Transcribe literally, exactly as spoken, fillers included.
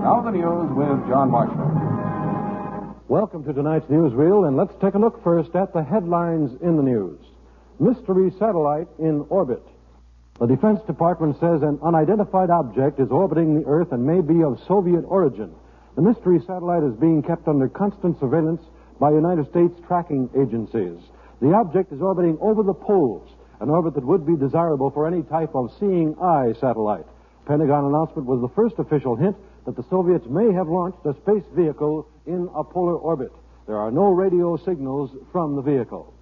Now the news with John Marshall. Welcome to tonight's newsreel, and let's take a look first at the headlines in the news. Mystery satellite in orbit. The Defense Department says an unidentified object is orbiting the Earth and may be of Soviet origin. The mystery satellite is being kept under constant surveillance by United States tracking agencies. The object is orbiting over the poles, an orbit that would be desirable for any type of seeing eye satellite. Pentagon announcement was the first official hint that the Soviets may have launched a space vehicle in a polar orbit. There are no radio signals from the vehicle.